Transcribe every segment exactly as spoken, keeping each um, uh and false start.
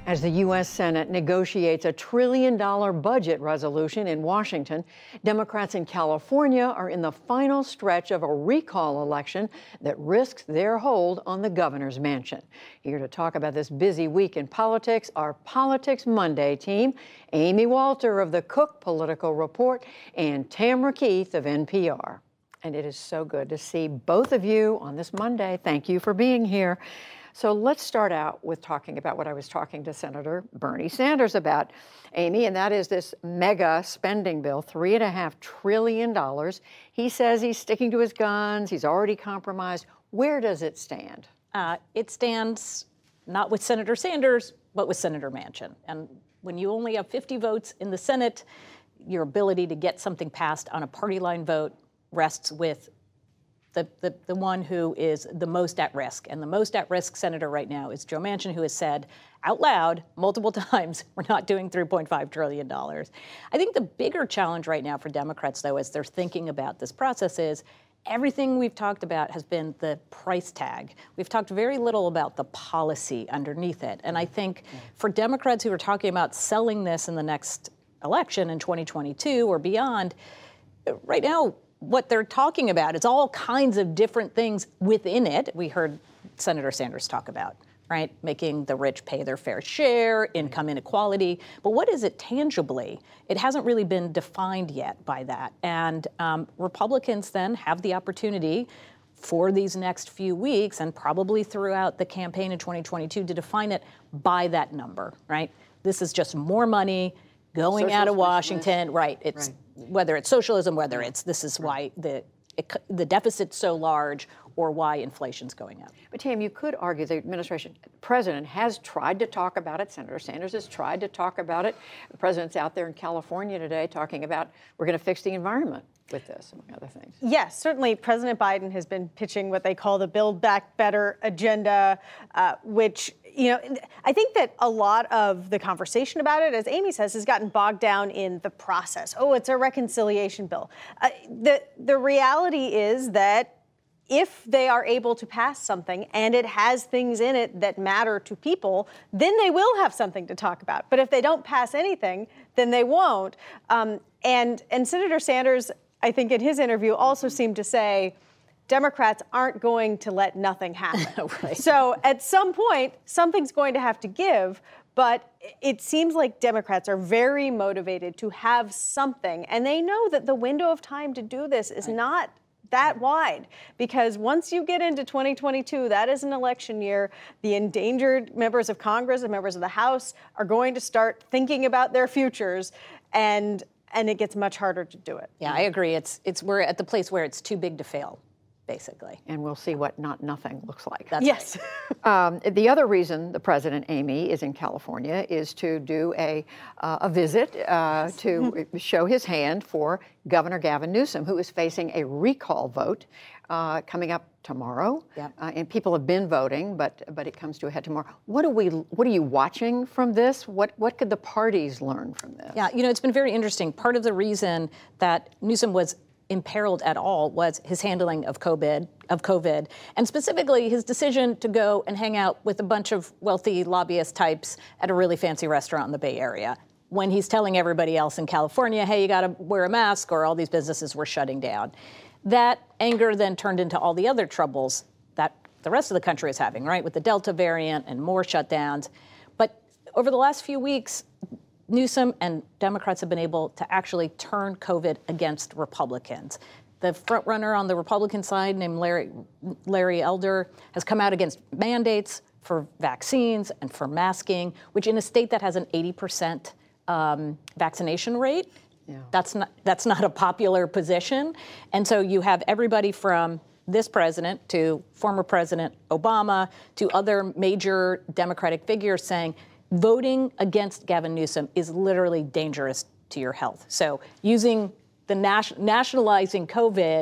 As the U S Senate negotiates a trillion dollar budget resolution in Washington, Democrats in California are in the final stretch of a recall election that risks their hold on the governor's mansion. Here to talk about this busy week in politics, our Politics Monday team, Amy Walter of the Cook Political Report and Tamara Keith of N P R. And it is so good to see both of you on this Monday. Thank you for being here. So let's start out with talking about what I was talking to Senator Bernie Sanders about, Amy, and that is this mega spending bill, three and a half trillion dollars. He says he's sticking to his guns. He's already compromised. Where does it stand? Uh, it stands not with Senator Sanders, but with Senator Manchin. And when you only have fifty votes in the Senate, your ability to get something passed on a party line vote rests with The, the, the one who is the most at risk. And the most at risk senator right now is Joe Manchin, who has said out loud multiple times, we're not doing three point five trillion dollars. I think the bigger challenge right now for Democrats, though, as they're thinking about this process is everything we've talked about has been the price tag. We've talked very little about the policy underneath it. And I think for Democrats who are talking about selling this in the next election in twenty twenty-two or beyond, right now, what they're talking about is all kinds of different things within it. We heard Senator Sanders talk about, right? Making the rich pay their fair share, income inequality. But what is it tangibly? It hasn't really been defined yet by that. And um, Republicans then have the opportunity for these next few weeks and probably throughout the campaign in twenty twenty-two to define it by that number, right? This is just more money going Social out of Washington, right? It's right. Whether it's socialism, whether it's this is why the it, the deficit's so large, or why inflation's going up. But Tam, you could argue the administration, the president has tried to talk about it. Senator Sanders has tried to talk about it. The president's out there in California today talking about we're going to fix the environment with this, among other things. Yes, certainly President Biden has been pitching what they call the Build Back Better agenda, uh, which, you know, I think that a lot of the conversation about it, as Amy says, has gotten bogged down in the process. Oh, it's a reconciliation bill. Uh, the, the reality is that if they are able to pass something and it has things in it that matter to people, then they will have something to talk about. But if they don't pass anything, then they won't. Um, and, and Senator Sanders, I think in his interview, also seemed to say Democrats aren't going to let nothing happen. Right. So at some point, something's going to have to give. But it seems like Democrats are very motivated to have something. And they know that the window of time to do this is right. not that wide, because once you get into twenty twenty-two, that is an election year. The endangered members of Congress and members of the House are going to start thinking about their futures, and and it gets much harder to do it. Yeah, I agree. It's it's we're at the place where it's too big to fail, basically. And we'll see what not nothing looks like. That's yes. Right. um, the other reason the president, Amy, is in California is to do a uh, a visit uh, to show his hand for Governor Gavin Newsom, who is facing a recall vote uh, coming up tomorrow. Yep. Uh, and people have been voting, but but it comes to a head tomorrow. What are we? What are you watching from this? What what could the parties learn from this? Yeah, you know, it's been very interesting. Part of the reason that Newsom was imperiled at all was his handling of COVID, of COVID, and specifically his decision to go and hang out with a bunch of wealthy lobbyist types at a really fancy restaurant in the Bay Area, when he's telling everybody else in California, hey, you got to wear a mask or all these businesses were shutting down. That anger then turned into all the other troubles that the rest of the country is having, right, with the Delta variant and more shutdowns. But over the last few weeks, Newsom and Democrats have been able to actually turn COVID against Republicans. The front runner on the Republican side, named Larry, Larry Elder, has come out against mandates for vaccines and for masking, which in a state that has an eighty percent um, vaccination rate, yeah. that's not that's not a popular position. And so you have everybody from this president to former President Obama to other major Democratic figures saying, voting against Gavin Newsom is literally dangerous to your health. So using the nas- nationalizing COVID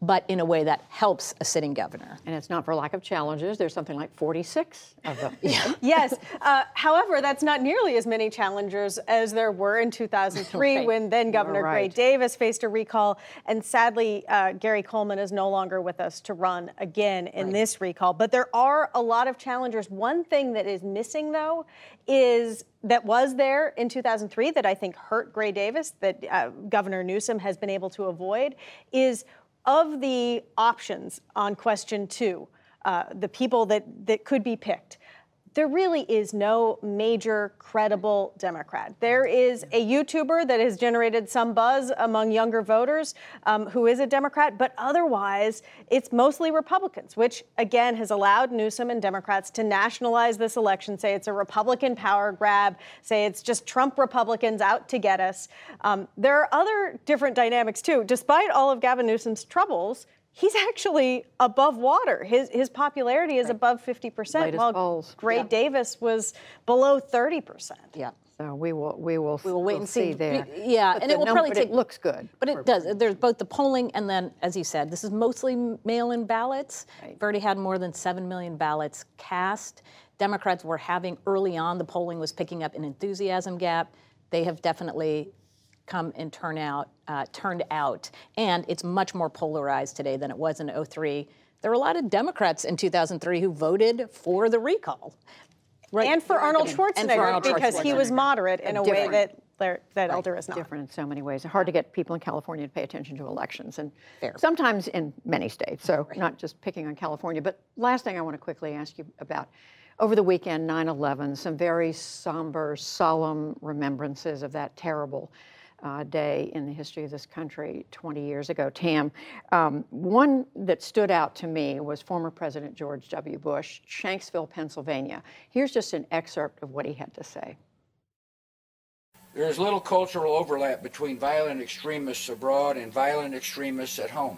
but in a way that helps a sitting governor. And it's not for lack of challenges. There's something like forty-six of them. Yeah. Yes. Uh, however, that's not nearly as many challengers as there were in two thousand three Right. when then Governor You're Gray right. Davis faced a recall. And sadly, uh, Gary Coleman is no longer with us to run again in this recall. But there are a lot of challengers. One thing that is missing, though, is that was there in two thousand three that I think hurt Gray Davis, that uh, Governor Newsom has been able to avoid, is of the options on question two, uh, the people that, that could be picked, there really is no major credible Democrat. There is a YouTuber that has generated some buzz among younger voters um, who is a Democrat, but otherwise it's mostly Republicans, which again has allowed Newsom and Democrats to nationalize this election, say it's a Republican power grab, say it's just Trump Republicans out to get us. Um, there are other different dynamics too. Despite all of Gavin Newsom's troubles, he's actually above water. His his popularity is above fifty percent, Latest while polls. Gray Yeah. Davis was below thirty percent. Yeah. So we will we will We will wait we'll and see. there. Yeah, But and the it will num- probably but take. It looks good. But it does. There's both the polling and then, as you said, this is mostly mail-in ballots. Right. We've already had more than seven million ballots cast. Democrats were having early on, the polling was picking up an enthusiasm gap. They have definitely come and turn out, uh, turned out, and it's much more polarized today than it was in oh three. There were a lot of Democrats in two thousand three who voted for the recall. Right. And for Arnold And for Schwarzenegger, Arnold because he was Schwarzenegger. moderate in a way Different. that there- that Elder is not. Different in so many ways. Hard to get people in California to pay attention to elections, and Fair. sometimes in many states. So not just picking on California. But last thing I want to quickly ask you about. Over the weekend, nine eleven, some very somber, solemn remembrances of that terrible uh, day in the history of this country twenty years ago. Tam, um, one that stood out to me was former President George W. Bush, Shanksville, Pennsylvania. Here's just an excerpt of what he had to say. There is little cultural overlap between violent extremists abroad and violent extremists at home.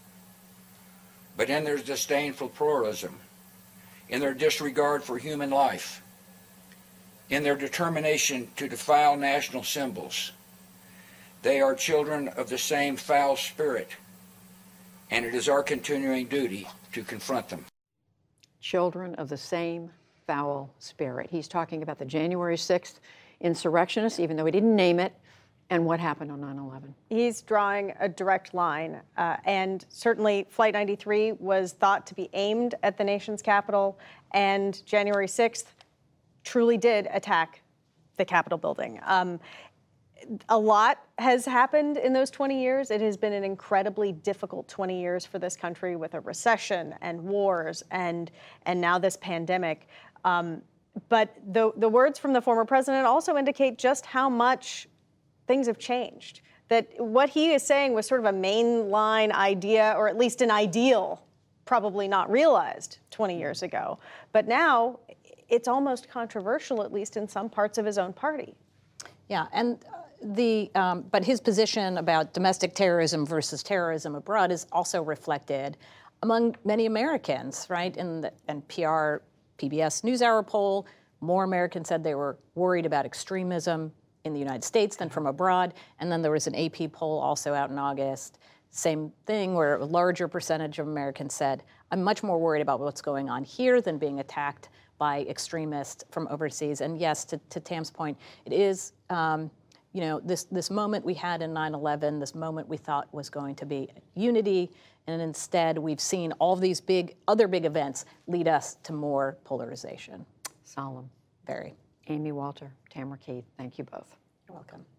But in their disdainful pluralism, in their disregard for human life, in their determination to defile national symbols, they are children of the same foul spirit, and it is our continuing duty to confront them. Children of the same foul spirit. He's talking about the January sixth insurrectionists, even though he didn't name it, and what happened on nine eleven. He's drawing a direct line, uh, and certainly Flight ninety-three was thought to be aimed at the nation's capital, and January sixth truly did attack the Capitol building. Um, a lot has happened in those twenty years. It has been an incredibly difficult twenty years for this country, with a recession and wars and and now this pandemic. Um, but the the words from the former president also indicate just how much things have changed. That what he is saying was sort of a mainline idea, or at least an ideal, probably not realized twenty years ago. But now it's almost controversial, at least in some parts of his own party. Yeah, and the um, but his position about domestic terrorism versus terrorism abroad is also reflected among many Americans, right? In the N P R, P B S NewsHour poll, more Americans said they were worried about extremism in the United States than from abroad. And then there was an A P poll also out in August, same thing, where a larger percentage of Americans said, I'm much more worried about what's going on here than being attacked by extremists from overseas. And yes, to, to Tam's point, it is, um, you know, this, this moment we had in nine eleven, this moment we thought was going to be unity, and instead we've seen all of these big, other big events lead us to more polarization. Solemn. Very. Amy Walter, Tamara Keith, thank you both. You're welcome.